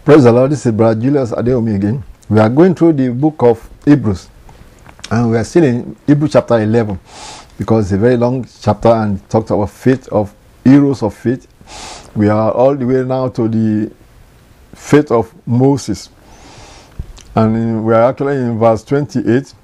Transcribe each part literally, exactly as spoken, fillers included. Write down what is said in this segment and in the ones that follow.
Praise the Lord. This is Brother Julius Adeomi again. We are going through the book of Hebrews, and we are still in Hebrews chapter eleven, because it's a very long chapter and it talks about faith, of heroes of faith. We are all the way now to the faith of Moses, and in, we are actually in verse twenty-eight,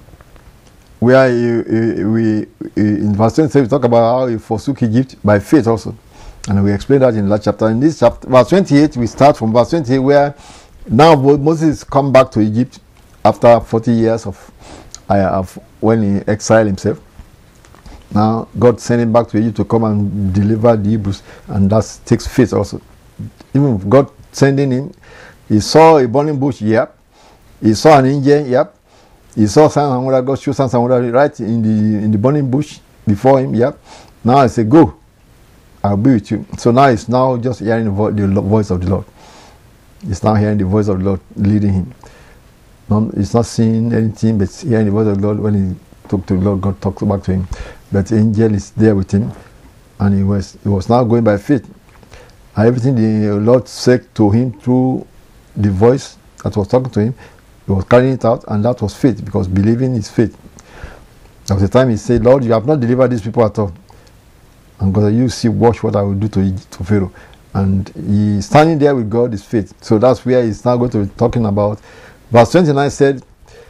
where he, he, we in verse twenty-eight we talk about how he forsook Egypt by faith also. And we explained that in that chapter. In this chapter, verse twenty-eight, we start from verse twenty-eight, where now Moses come back to Egypt after forty years of, uh, of when he exiled himself. Now God sent him back to Egypt to come and deliver the Hebrews, and that takes faith also. Even God sending him, he saw a burning bush, yep. He saw an angel, yep. He saw signs and wonders. God showed signs and wonders right in the in the burning bush before him, yep. Now he said, go, I'll be with you. So now he's now just hearing the, vo- the voice of the Lord. He's now hearing the voice of the Lord leading him. No, he's not seeing anything, but hearing the voice of the Lord. When he talked to the Lord, God talks back to him. But the angel is there with him, and he was he was now going by faith. And everything the Lord said to him through the voice that was talking to him, he was carrying it out, and that was faith, because believing is faith. There was a time he said, Lord, you have not delivered these people at all. And God said, you see, watch what I will do to, to Pharaoh. And he standing there with God is faith. So that's where he's now going to be talking about. Verse twenty-nine said,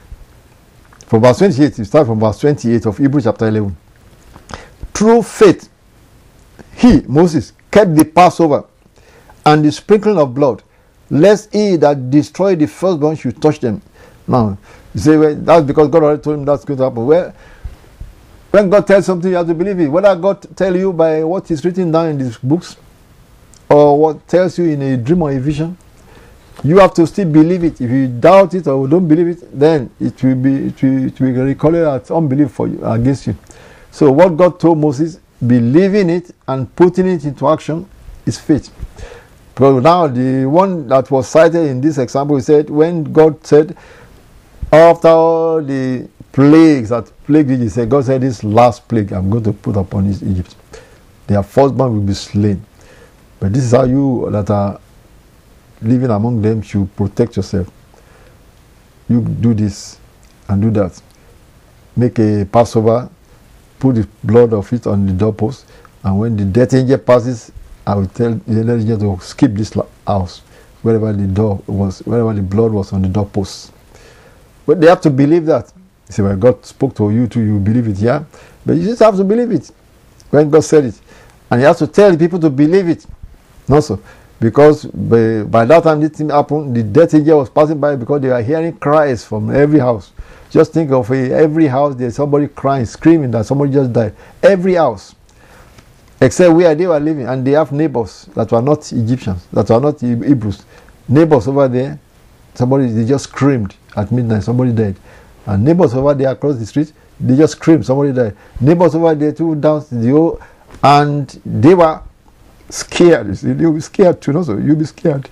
from verse twenty-eight, you start from verse twenty-eight of Hebrews chapter eleven. Through faith, he, Moses, kept the Passover and the sprinkling of blood, lest he that destroyed the firstborn should touch them. Now, you say, well, that's because God already told him that's going to happen. Well, when God tells something, you have to believe it. Whether God tell you by what is written down in these books, or what tells you in a dream or a vision, you have to still believe it. If you doubt it or don't believe it, then it will be it will, it will be recorded as unbelief for you, against you. So what God told Moses, believing it and putting it into action, is faith. Because now the one that was cited in this example, he said, when God said, after all the plagues that plagued Egypt, said, God said, this last plague I'm going to put upon Egypt, their firstborn will be slain. But this is how you that are living among them should protect yourself. You do this and do that. Make a Passover, put the blood of it on the doorpost, and when the death angel passes, I will tell the angel to skip this house, wherever the door was, wherever the blood was on the doorpost. But they have to believe that. You say, well, God spoke to you too, you believe it, yeah? But you just have to believe it when God said it. And you have to tell the people to believe it. No, so. Because by, by that time this thing happened, the death angel was passing by, because they were hearing cries from every house. Just think of a, every house, there's somebody crying, screaming that somebody just died. Every house. Except where they were living. And they have neighbors that were not Egyptians, that were not Hebrews. Neighbors over there, somebody, they just screamed at midnight, somebody died. And neighbors over there across the street, they just screamed, somebody died. Neighbors over there too, down the old, and they were scared. You'll be scared too, no? So you'll be scared.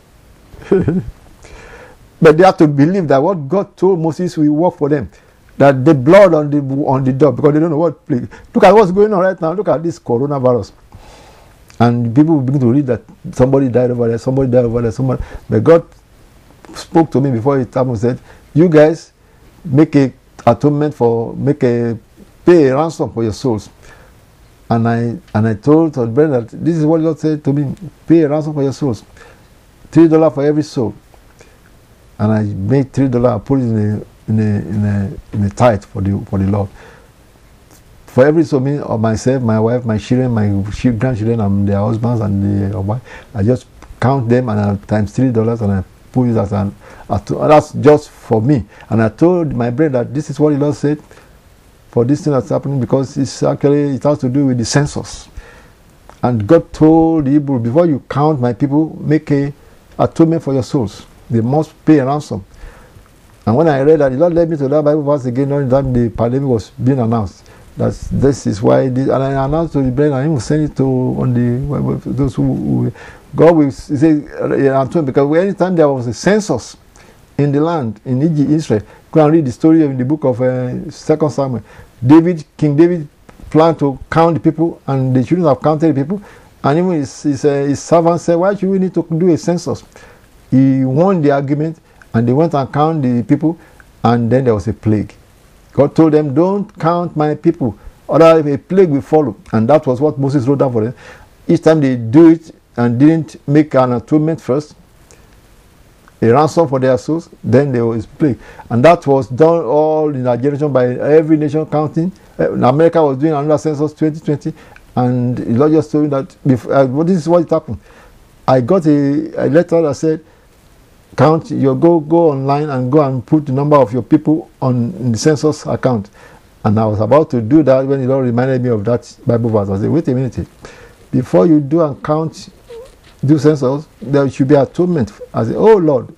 But they have to believe that what God told Moses will work for them. That the blood on the on the door, because they don't know what plague. Look at what's going on right now. Look at this coronavirus. And people begin to read that somebody died over there, somebody died over there, somebody. But God spoke to me before it happened, said, you guys make a atonement for, make a, pay a ransom for your souls. And I and I told the brother that this is what God said to me, pay a ransom for your souls. Three dollars for every soul. And I made three dollars, I put it in a in a in a in a tithe for the for the Lord. For every soul, me or myself, my wife, my children, my grandchildren, and their husbands and their wife, I just count them and I times three dollars and I put it as an as to, that's just for me. And I told my brother that this is what the Lord said for this thing that's happening, because it's actually it has to do with the census. And God told the Hebrew, before you count my people, make a atonement for your souls. They must pay a ransom. And when I read that, the Lord led me to that Bible verse again, knowing that the pandemic was being announced. That's this is why this, and I announced to the brethren, and he will send it to on the those who, who God will say uh, because anytime there was a census in the land in Egypt, Israel, go and read the story in the book of uh, Second Samuel. David, King David, planned to count the people, and they shouldn't have counted the people. And even his his, uh, his servant said, "Why should we need to do a census?" he won the argument, and they went and counted the people, and then there was a plague. God told them, don't count my people, otherwise a plague will follow. And that was what Moses wrote down for them. Each time they do it and didn't make an atonement first, a ransom for their souls, then there was plague. And that was done all in our generation by every nation counting. America was doing another census twenty twenty, and the Lord just told me that before, uh, well, this is what happened. I got a, a letter that said, count your go go online and go and put the number of your people on in the census account. And I was about to do that when the Lord reminded me of that Bible verse. I said, wait a minute, before you do and count, do census, there should be atonement. I said, oh Lord.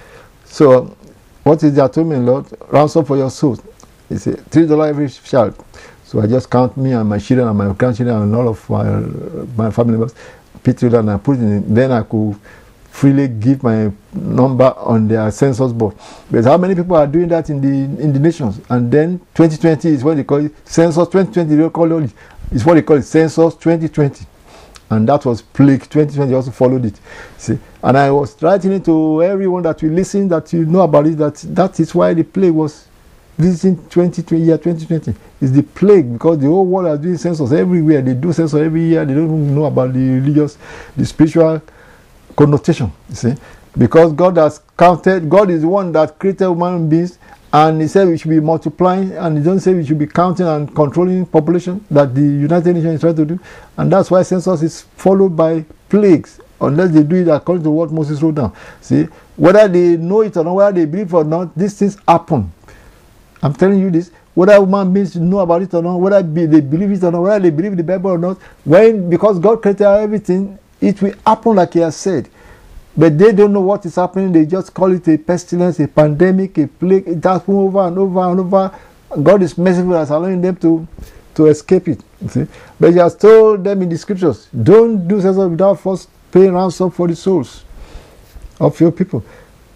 So what is the atonement, Lord? Ransom for your souls. He said, three dollars every child. So I just count me and my children and my grandchildren and all of my, my family members, Peter, and I put it in. Then I could freely give my number on their census board. But how many people are doing that in the in the nations? And then twenty twenty is what they call it. Census twenty twenty, they call it. It's what they call it. Census twenty twenty. And that was plague. twenty twenty also followed it. See, and I was writing it to everyone that will listen, that you know about it, that that is why the plague was visiting twenty twenty, year twenty twenty. It's the plague, because the whole world are doing census everywhere. They do census every year. They don't even know about the religious, the spiritual connotation. You see, because God has counted. God is the one that created human beings, and He said we should be multiplying, and He doesn't say we should be counting and controlling population that the United Nations is trying to do. And that's why census is followed by plagues, unless they do it according to what Moses wrote down. See, whether they know it or not, whether they believe or not, these things happen. I'm telling you this. Whether human beings know about it or not, whether they believe it or not, whether they believe the Bible or not, when because God created everything, it will happen like He has said. But they don't know what is happening. They just call it a pestilence, a pandemic, a plague. It happens over and over and over. God is merciful as allowing them to, to escape it. See? But He has told them in the scriptures, don't do census without first paying ransom for the souls of your people.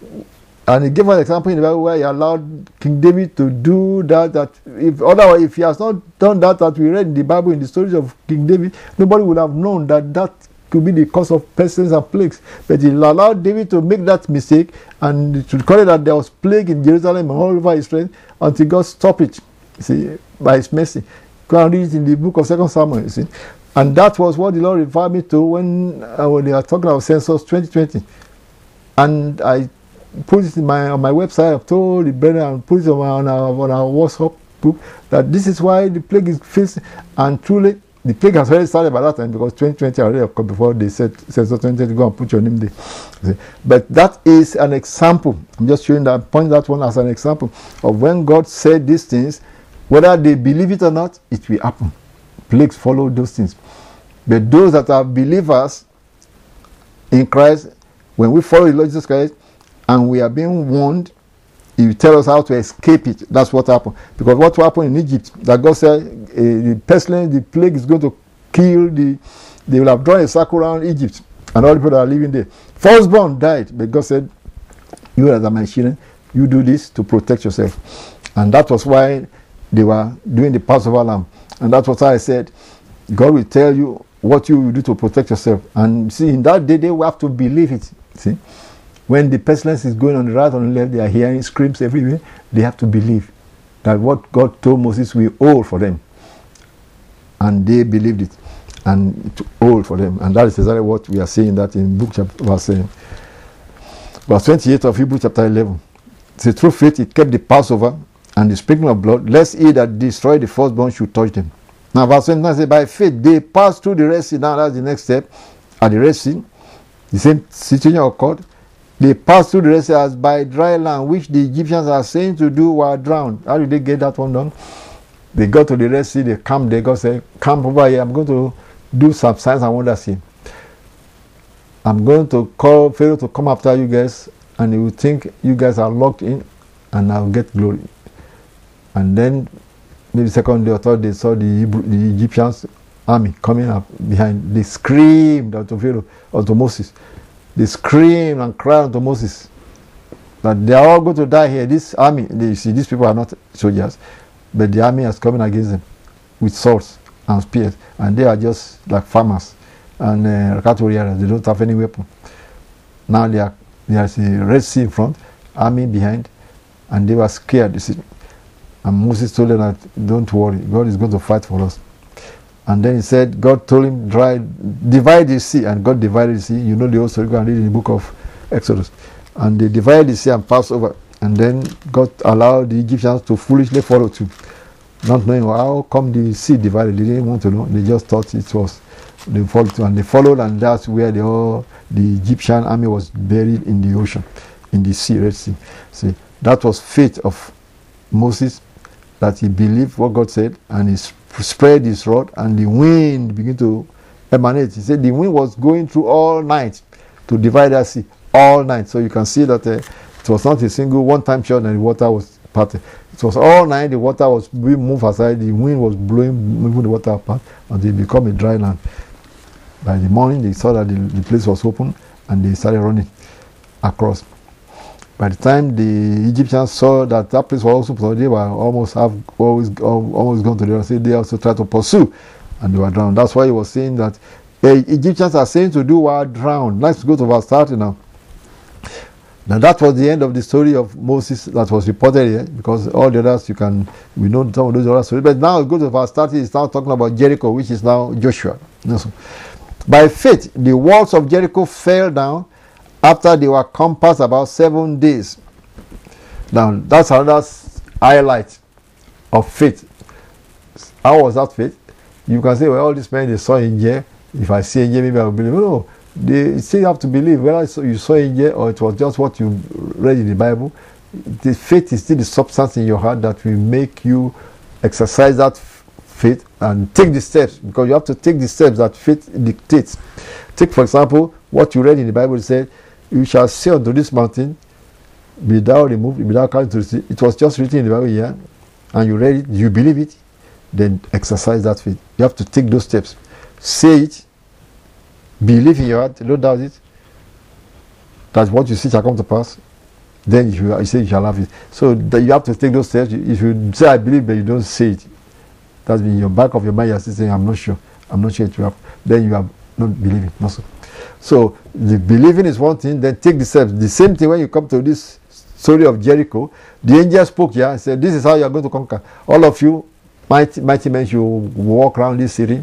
And He gave an example in the Bible where He allowed King David to do that. That if otherwise, if He has not done that, that we read in the Bible in the stories of King David, nobody would have known that that could be the cause of pestilence and plagues. But He allowed David to make that mistake, and to record that there was plague in Jerusalem and all over Israel until God stopped it. See, by His mercy. Go and read it in the book of Second Samuel. You see, and that was what the Lord referred me to when uh, when they are talking about census twenty twenty, and I put it in my on my website. I've told the brethren and put it on, my, on, our, on our WhatsApp book that this is why the plague is facing, and truly the plague has already started by that time, because twenty twenty already have come before they said census twenty twenty, go and put your name there. See? But that is an example. I'm just showing that, point that one as an example of when God said these things, whether they believe it or not, it will happen. Plagues follow those things. But those that are believers in Christ, when we follow the Lord Jesus Christ, and we are being warned, He will tell us how to escape it. That's what happened. Because what happened in Egypt, that God said, uh, the pestilence, the plague is going to kill the, they will have drawn a circle around Egypt, and all the people that are living there. Firstborn died, but God said, you as my children, you do this to protect yourself. And that was why they were doing the Passover lamb. And that was why I said, God will tell you what you will do to protect yourself. And see, in that day, they will have to believe it. See? When the pestilence is going on the right and the left, they are hearing screams everywhere. They have to believe that what God told Moses will hold for them. And they believed it. And to hold for them. And that is exactly what we are seeing that in book chapter verse, uh, verse twenty-eight of Hebrews chapter eleven. It says, through faith it kept the Passover and the sprinkling of blood, lest he that destroyed the firstborn should touch them. Now verse twenty-nine says, by faith they passed through the Red Sea. Now that's the next step. At the Red Sea, the same situation occurred. They passed through the Red Sea as by dry land, which the Egyptians are saying to do were drowned. How did they get that one done? They got to the Red Sea, they camped there. God said, camp over here, I'm going to do some signs and wonders here. I'm going to call Pharaoh to come after you guys, and he will think you guys are locked in, and I'll get glory. And then, maybe second day or third day, saw the, Hebrew, the Egyptians army coming up behind. They screamed unto Pharaoh, unto Moses. They screamed and cried unto Moses that they are all going to die here. This army, they see, these people are not soldiers, but the army is coming against them with swords and spears, and they are just like farmers and uh, cattle rearers. They don't have any weapon. Now they are there's a Red Sea in front, army behind, and they were scared, you see. And Moses told them that, don't worry, God is going to fight for us. And then he said, God told him, dry, divide the sea, and God divided the sea. You know the whole story, go and read in the book of Exodus. And they divided the sea and passed over. And then God allowed the Egyptians to foolishly follow too. Not knowing how come the sea divided, they didn't want to know. They just thought it was, they followed too. And they followed, and that's where the whole, the Egyptian army was buried in the ocean, in the sea, Red Sea. See, that was faith of Moses, that he believed what God said, and he spread his rod, and the wind began to emanate. He said the wind was going through all night to divide that sea, all night. So you can see that uh, it was not a single one-time shot and the water was parted. It was all night, the water was being moved aside, the wind was blowing, moving the water apart, and they become a dry land. By the morning, they saw that the, the place was open, and they started running across. By the time the Egyptians saw that that place was also, they were almost have always almost gone to the other side. They also tried to pursue, and they were drowned. That's why he was saying that the Egyptians are saying to do while drowned. Let's go to verse thirty now. Now that was the end of the story of Moses that was reported here, because all the others you can, we know some of those other stories. But now go to verse thirty, it's now talking about Jericho, which is now Joshua. By faith, the walls of Jericho fell down after they were compassed about seven days. Now, that's another highlight of faith. How was that faith? You can say, well, all these men, they saw angel. If I see angel, maybe I will believe. No, they still have to believe whether you saw angel or it was just what you read in the Bible. The faith is still the substance in your heart that will make you exercise that faith and take the steps, because you have to take the steps that faith dictates. Take, for example, what you read in the Bible. It said, you shall say unto this mountain, be thou removed, be thou cast into the sea. It was just written in the Bible here, and you read it, you believe it, then exercise that faith. You have to take those steps. Say it, believe in your heart, don't doubt it, that what you see shall come to pass. Then if you, you say you shall have it. So that you have to take those steps. If you say I believe, but you don't say it, that's in your back of your mind, you're still saying, I'm not sure, I'm not sure it will happen. Then you are not believing. No, so. So the believing is one thing, then take the steps. The same thing when you come to this story of Jericho. The angel spoke here and said, this is how you are going to conquer. All of you, mighty, mighty men, you walk around this city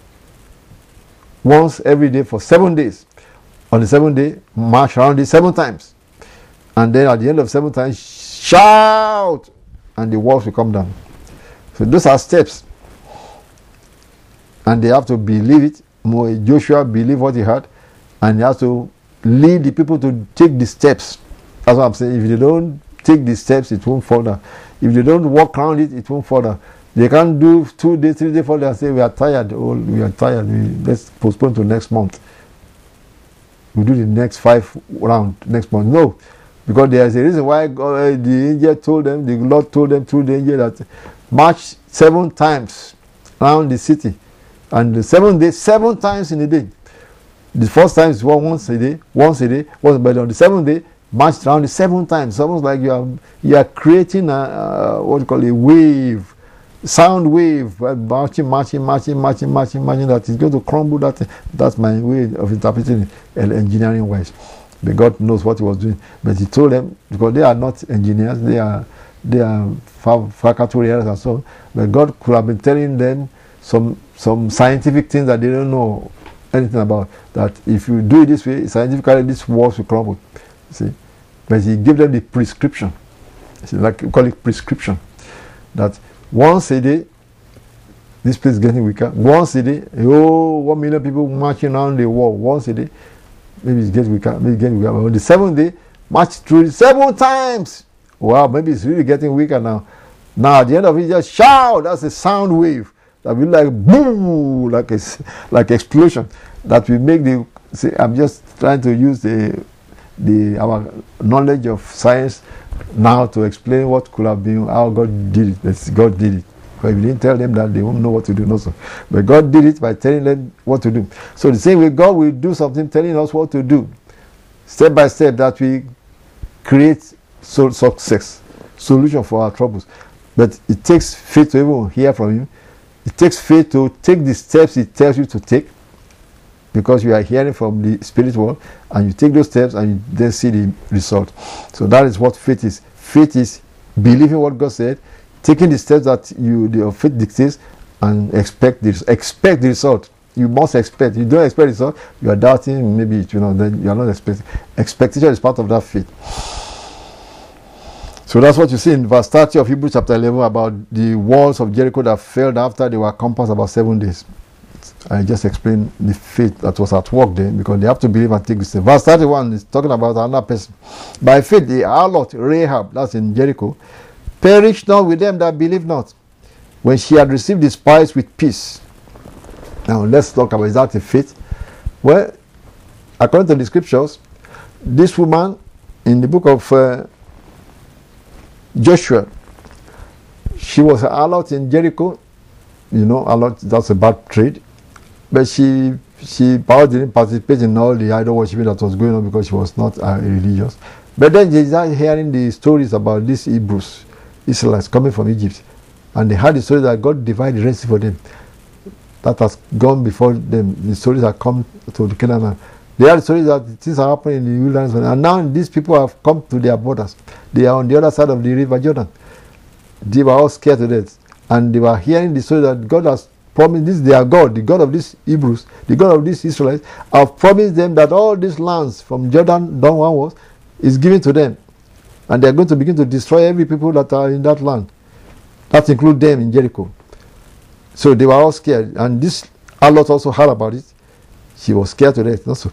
once every day for seven days. On the seventh day, march around it seven times. And then at the end of seven times, shout, and the walls will come down. So those are steps. And they have to believe it. Joshua believed what he had, and he has to lead the people to take the steps. That's what I'm saying. If they don't take the steps, it won't fall down. If they don't walk around it, it won't fall down. They can't do two days, three days, four days and say, we are tired. Oh, we are tired. We, let's postpone to next month. We'll do the next five round next month. No. Because there is a reason why God, the angel told them, the Lord told them through the angel that march seven times around the city. And the seventh day, seven times in a day. The first time is once a day, once a day, once, but on the seventh day, march around the seven times. It's almost like you are you are creating a uh, what you call a wave, sound wave, right? marching, marching, marching, marching, marching, marching. That is going to crumble. That that's my way of interpreting it, engineering wise. But God knows what He was doing. But He told them, because they are not engineers, they are they are faculty and so on. But God could have been telling them some some scientific things that they don't know anything about, that if you do it this way, scientifically this walls will crumble. See, but He gave them the prescription. See, like we call it prescription, that once a day, this place is getting weaker. Once a day, oh, one million people marching around the wall. Once a day, maybe it's getting weaker. Maybe it's getting weaker. But on the seventh day, march through it seven times. Wow, maybe it's really getting weaker now. Now at the end of it, just shout. That's a sound wave. That will like boom, like a like explosion. That will make the. See, I'm just trying to use the the our knowledge of science now to explain what could have been, how God did it. That's God did it. But if you didn't tell them that, they won't know what to do. No, so. But God did it by telling them what to do. So the same way, God will do something, telling us what to do, step by step, that we create so success, solution for our troubles. But it takes faith to even hear from Him. It takes faith to take the steps He tells you to take. because you are hearing from the spirit world, and you take those steps and you then see the result. So that is what faith is. Faith is believing what God said, taking the steps that you the faith dictates, and expect this expect the result. You must expect. You don't expect the result, you are doubting, maybe, you know, then you are not expecting. Expectation is part of that faith. So that's what you see in verse thirty of Hebrews chapter eleven about the walls of Jericho that fell after they were compassed about seven days. I just explained the faith that was at work there, because they have to believe and take the step. Verse thirty-one is talking about another person. By faith, the harlot Rahab, that's in Jericho, perished not with them that believe not, when she had received the spies with peace. Now let's talk about, is that a faith? Well, according to the scriptures, this woman in the book of uh, Joshua, she was a harlot in Jericho. You know, harlot, that's a bad trade. But she she probably didn't participate in all the idol worshiping that was going on, because she was not uh, religious. But then she started hearing the stories about these Hebrews, Israelites coming from Egypt. And they heard the story that God divided the Red Sea for them. That has gone before them. The stories have come to the Canaan. They had stories that things are happening in the wilderness. And now these people have come to their borders. They are on the other side of the river Jordan. They were all scared to death. And they were hearing the story that God has promised. This their God, the God of these Hebrews, the God of these Israelites, have promised them that all these lands from Jordan downwards is given to them. And they are going to begin to destroy every people that are in that land. That includes them in Jericho. So they were all scared. And this harlot also heard about it. She was scared to death also.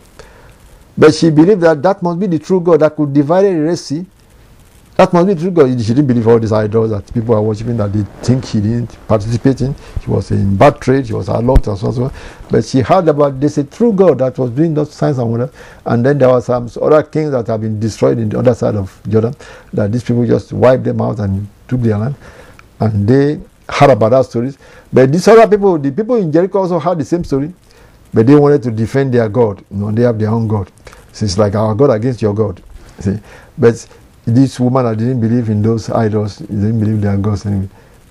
But she believed that that must be the true God that could divide the Red Sea. That must be the true God. She didn't believe all these idols that people are worshiping, that they think she didn't participate in. She was in bad trade. She was a harlot and so on. So, but she heard about there's a true God that was doing those signs and wonders. And then there were some other kings that have been destroyed in the other side of Jordan, that these people just wiped them out and took their land. And they heard about that stories. But these other people, the people in Jericho also heard the same story. But they wanted to defend their God. You know, they have their own God. So it's like our God against your God. See? But this woman that didn't believe in those idols, didn't believe their gods anyway.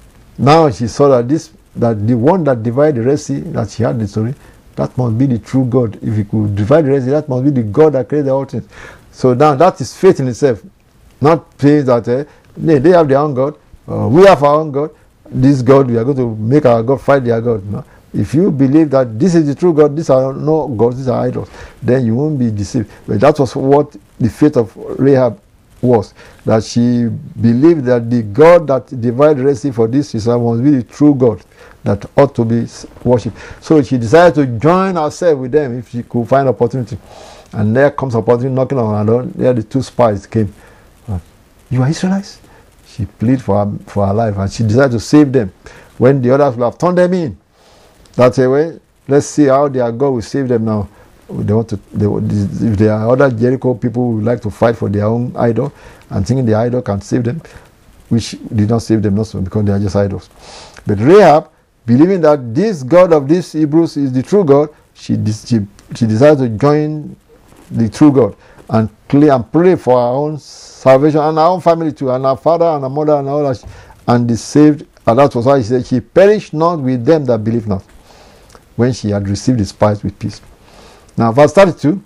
Now she saw that this, that the one that divided the Red Sea, that she had the story, that must be the true God. If he could divide the Red Sea, that must be the God that created all things. So now that is faith in itself. Not saying that uh, they, they have their own God, uh, we have our own God. This God, we are going to make our God fight their God. No? If you believe that this is the true God, these are no gods, these are idols, then you won't be deceived. But that was what the faith of Rahab was. That she believed that the God that divided the Red Sea for this Israel must be the true God that ought to be worshipped. So she decided to join herself with them if she could find opportunity. And there comes opportunity knocking on her door. There the two spies came. You are Israelites? She pleaded for her, for her life, and she decided to save them. When the others will have turned them in, that's a way. Let's see how their God will save them now. They want to. They, if there are other Jericho people who would like to fight for their own idol and thinking the idol can save them, which did not save them, not so because they are just idols. But Rahab, believing that this God of these Hebrews is the true God, she she, she decided to join the true God and play and pray for her own salvation and her own family too, and her father and her mother and all that, and they saved. And that was why she said, she perished not with them that believe not, when she had received the spies with peace. Now, verse thirty-two.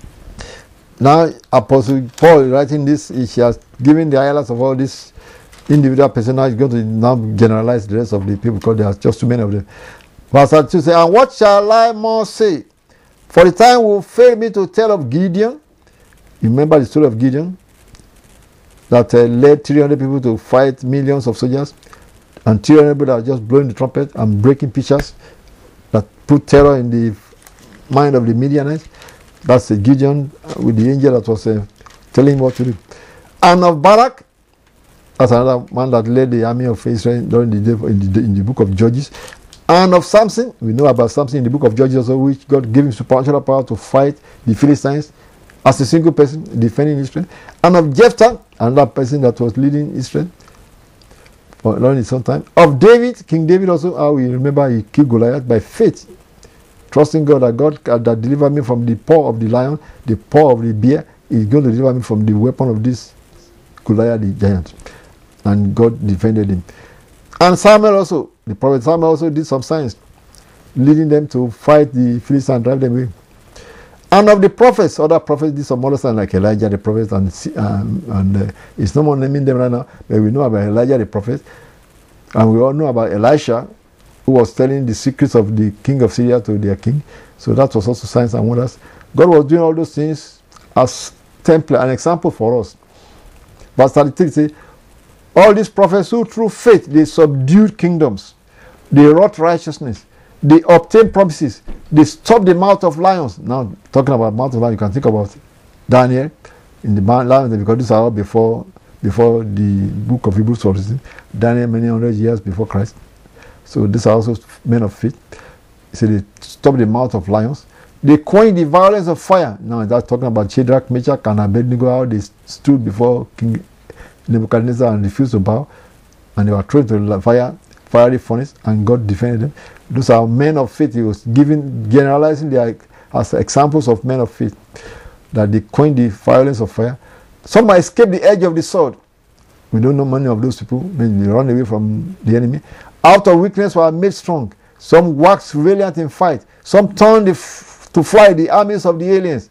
Now, Apostle Paul writing this, he has given the highlights of all this individual person. Now he's going to now generalize the rest of the people because there are just too many of them. Verse thirty-two says, and what shall I more say? For the time will fail me to tell of Gideon. You remember the story of Gideon? That uh, led three hundred people to fight millions of soldiers. And three hundred people that are just blowing the trumpet and breaking pitchers. That put terror in the mind of the Midianites. That's uh, Gideon with the angel that was uh, telling him what to do. And of Barak, that's another man that led the army of Israel during the day in the, in the book of Judges. And of Samson, we know about Samson in the book of Judges also, which God gave him supernatural power to fight the Philistines as a single person defending Israel. And of Jephthah, another person that was leading Israel for during his own time. Of David, King David also, how we remember he killed Goliath by faith, trusting God that God uh, that delivered me from the paw of the lion, the paw of the bear, is going to deliver me from the weapon of this Goliath the giant. And God defended him. And Samuel also, the prophet Samuel also did some signs, leading them to fight the Philistines and drive them away. And of the prophets, other prophets did some other signs like Elijah the prophet, and um, and uh, it's no more naming them right now, but we know about Elijah the prophet, and we all know about Elisha, who was telling the secrets of the king of Syria to their king. So that was also signs and wonders. God was doing all those things as template, an example for us. Verse thirty-three says, all these prophets who through faith they subdued kingdoms, they wrought righteousness, they obtained promises, they stopped the mouth of lions. Now, talking about mouth of lions, you can think about Daniel in the lions, because these are all before, before the book of Hebrews was written. Daniel many hundred years before Christ. So these are also men of faith. So they stopped the mouth of lions. They quenched the violence of fire. Now that's talking about Shadrach, Meshach, and Abednego, how they stood before King Nebuchadnezzar and refused to bow, and they were thrown into the fire, fiery furnace, and God defended them. Those are men of faith. He was giving, generalizing their as examples of men of faith, that they quenched the violence of fire. Some might escape the edge of the sword. We don't know many of those people. Maybe they run away from the enemy. Out of weakness were made strong. Some waxed valiant in fight. Some turned the f- to fly the armies of the aliens.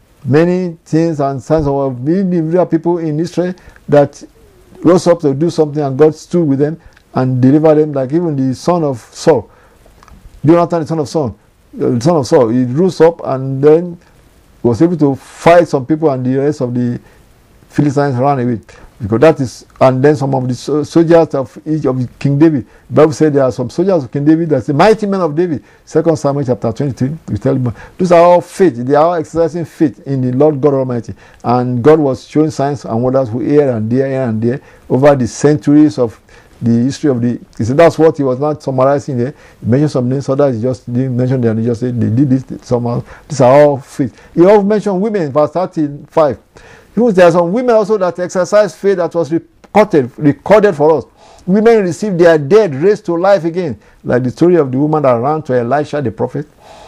Many things and signs of individual people in Israel that rose up to do something, and God stood with them and delivered them, like even the son of Saul. Jonathan, the son of Saul, the son of Saul, he rose up and then was able to fight some people, and the rest of the Philistines ran away. Because that is, and then some of the soldiers of each of King David. The Bible said there are some soldiers of King David, that's the mighty men of David. Second Samuel chapter twenty-three, we tell them, those are all faith. They are all exercising faith in the Lord God Almighty. And God was showing signs and wonders here and there, here and there, over the centuries of the history of the. He said that's what he was not summarizing there. He mentioned some names, others he just didn't mention them. He just said they did this somehow. These are all faith. He also mentioned women, verse thirty-five. There are some women also that exercise faith that was recorded, recorded for us. Women received their dead raised to life again, like the story of the woman that ran to Elisha the prophet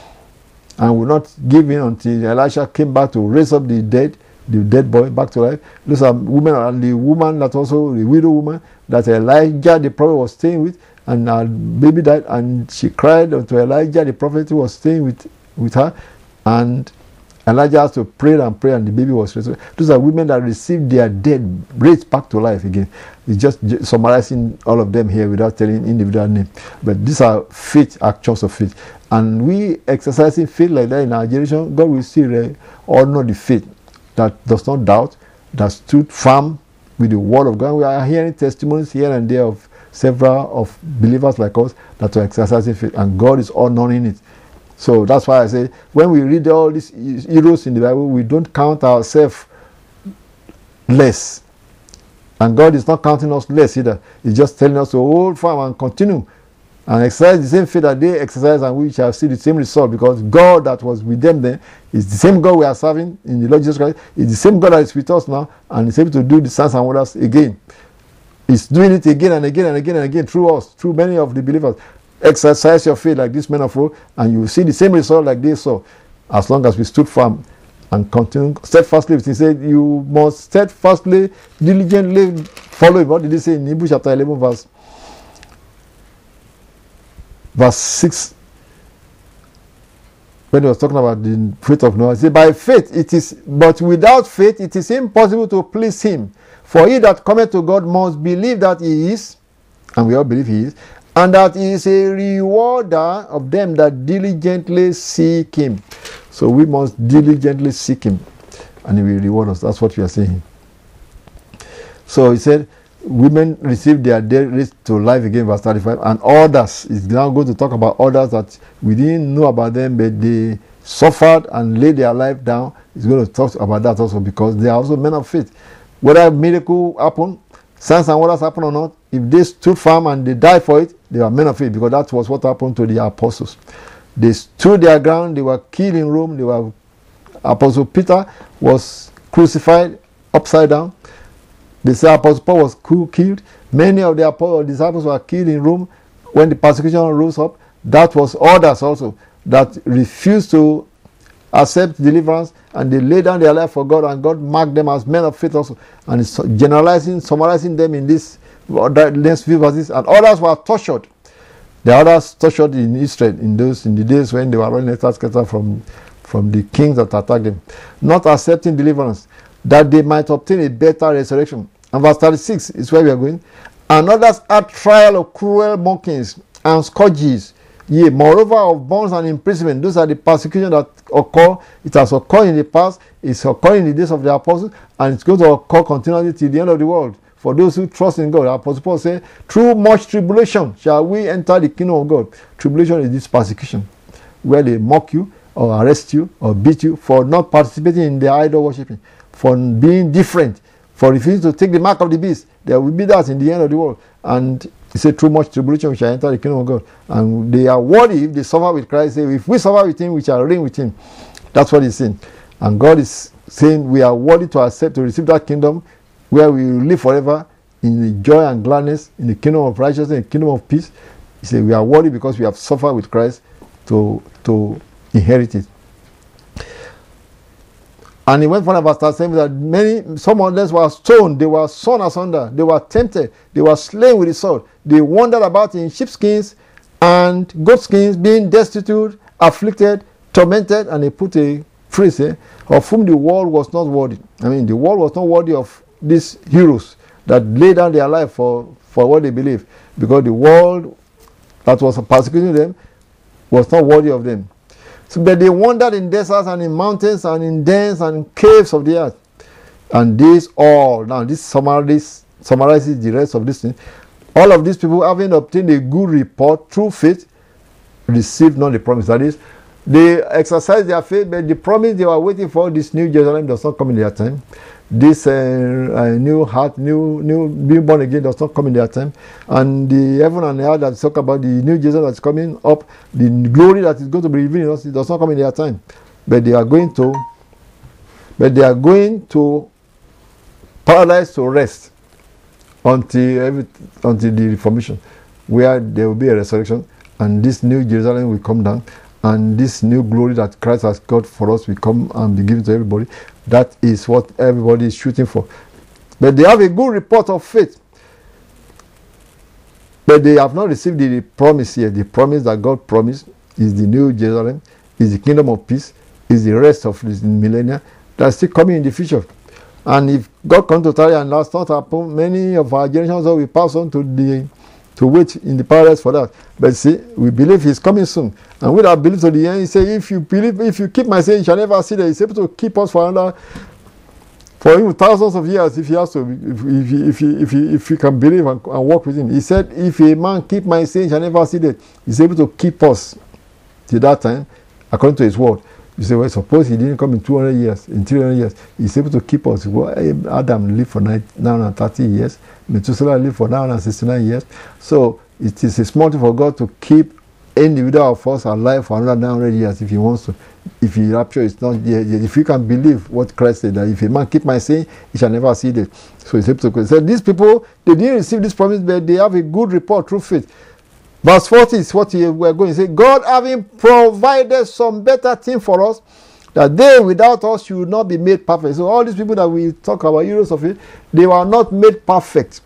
and would not give in until Elisha came back to raise up the dead, the dead boy back to life. Those are women, and the woman that also, the widow woman that Elijah the prophet was staying with, and her baby died, and she cried unto Elijah the prophet who was staying with, with her, and Elijah has to pray and pray, and the baby was raised. Those are women that received their dead raised back to life again. It's just summarizing all of them here without telling individual name. But these are faith, actions of faith. And we exercising faith like that in our generation, God will still honor the faith that does not doubt, that stood firm with the word of God. We are hearing testimonies here and there of several of believers like us that are exercising faith, and God is honoring it. So that's why I say, when we read all these heroes in the Bible, we don't count ourselves less. And God is not counting us less either. He's just telling us to hold firm and continue and exercise the same faith that they exercise, and we shall see the same result, because God that was with them then is the same God we are serving in the Lord Jesus Christ. It's the same God that is with us now, and is able to do the signs and wonders again. He's doing it again and again and again and again through us, through many of the believers. Exercise your faith like this men of old, and you will see the same result like they saw, as long as we stood firm and continue steadfastly. He said, you must steadfastly, diligently follow him. What did he say in Hebrews chapter eleven, verse, verse six? When he was talking about the faith of Noah, he said, by faith it is, but without faith it is impossible to please him. For he that cometh to God must believe that he is, and we all believe he is, and that he is a rewarder of them that diligently seek him. So we must diligently seek him, and he will reward us. That's what we are saying. So he said, women received their dead raised to life again, verse thirty-five, and others. He's now going to talk about others that we didn't know about them, but they suffered and laid their life down. He's going to talk about that also, because they are also men of faith. Whether a miracle happened, signs and wonders happen or not, if they stood firm and they died for it, they were men of faith, because that was what happened to the apostles. They stood their ground, they were killed in Rome. They were, Apostle Peter was crucified upside down. They say Apostle Paul was killed. Many of the apostles, disciples were killed in Rome when the persecution rose up. That was others also that refused to accept deliverance, and they laid down their life for God, and God marked them as men of faith also. And it's generalizing, summarizing them in this next few verses. And others were tortured. The others tortured in Israel in those in the days when they were running scatter from from the kings that attacked them, not accepting deliverance, that they might obtain a better resurrection. And verse thirty-six is where we are going. And others had trial of cruel mockings and scourges, yea, moreover of bonds and imprisonment. Those are the persecutions that occur. It has occurred in the past, it's occurring in the days of the apostles, and it's going to occur continually till the end of the world. For those who trust in God, Apostle Paul said, through much tribulation shall we enter the kingdom of God. Tribulation is this persecution, where they mock you, or arrest you, or beat you for not participating in the idol worshiping, for being different, for refusing to take the mark of the beast. There will be that in the end of the world. And he said, through much tribulation we shall enter the kingdom of God. And they are worthy if they suffer with Christ. Say, if we suffer with him, we shall reign with him. That's what he's saying. And God is saying we are worthy to accept, to receive that kingdom where we will live forever in the joy and gladness, in the kingdom of righteousness, in the kingdom of peace. He said we are worthy because we have suffered with Christ to, to inherit it. And he went further by start saying that many, some of them were stoned, they were sawn asunder, they were tempted, they were slain with the sword. They wandered about in sheepskins and goatskins, being destitute, afflicted, tormented, and they put a phrase here, of whom the world was not worthy. I mean, the world was not worthy of these heroes that laid down their life for, for what they believe, because the world that was persecuting them was not worthy of them. So, but they wandered in deserts and in mountains and in dens and caves of the earth. And this all, now this summarizes, summarizes the rest of this thing. All of these people, having obtained a good report through faith, received not the promise. That is, they exercised their faith, but the promise they were waiting for, this new Jerusalem, does not come in their time. This uh, uh, new heart, new, new being born again, does not come in their time. And the heaven and earth that talk about the new Jerusalem that's coming up, the glory that is going to be revealed in us, it does not come in their time. But they are going to, but they are going to paradise to rest until every, until the Reformation, where there will be a resurrection, and this new Jerusalem will come down. And this new glory that Christ has got for us will come and be given to everybody. That is what everybody is shooting for. But they have a good report of faith. But they have not received the promise yet. The promise that God promised is the new Jerusalem, is the kingdom of peace, is the rest of this millennia that's still coming in the future. And if God comes to tarry and that's not happen, many of our generations will pass on to the to wait in the paradise for that. But see, we believe he's coming soon. And with our belief to the end, he said, if you believe, if you keep my saying, you shall never see that. He's able to keep us for another, for even thousands of years, if he has to, if, if, he, if, he, if, he, if he can believe and, and walk with him. He said, if a man keep my saying, shall never see that. He's able to keep us till that time, according to his word. You say, well, suppose he didn't come in two hundred years, in three hundred years. He's able to keep us. Well, Adam lived for nine hundred thirty years. Methuselah lived for nine hundred sixty-nine years. So it is a small thing for God to keep individual of us alive for another nine hundred years if he wants to. If he rapture is not there, if you can believe what Christ said, that if a man keep my saying, he shall never see it. So he's able to say, these people, they didn't receive this promise, but they have a good report through faith. Verse forty is what we are going to say. God having provided some better thing for us, that they without us should not be made perfect. So all these people that we talk about, heroes of it, they were not made perfect.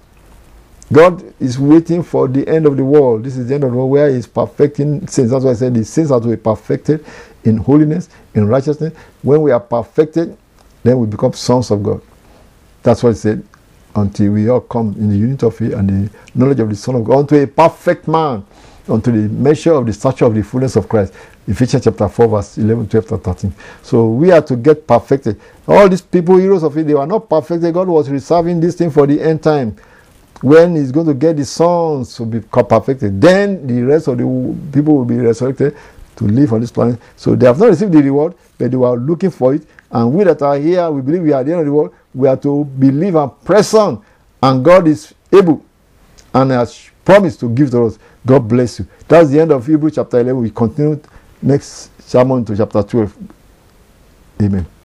God is waiting for the end of the world. This is the end of the world where he is perfecting saints. That's why I said the saints are to be perfected in holiness, in righteousness. When we are perfected, then we become sons of God. That's what he said. Until we all come in the unity of faith and the knowledge of the Son of God, unto a perfect man, unto the measure of the stature of the fullness of Christ. Ephesians chapter four, verse eleven, twelve, and thirteen. So we are to get perfected. All these people, heroes of it, they were not perfected. God was reserving this thing for the end time, when he's going to get the sons to be perfected. Then the rest of the people will be resurrected to live on this planet. So they have not received the reward, but they were looking for it. And we that are here, we believe we are at the end of the world. We are to believe and press on. And God is able and has promised to give to us. God bless you. That's the end of Hebrews chapter eleven. We continue next sermon to chapter twelve. Amen.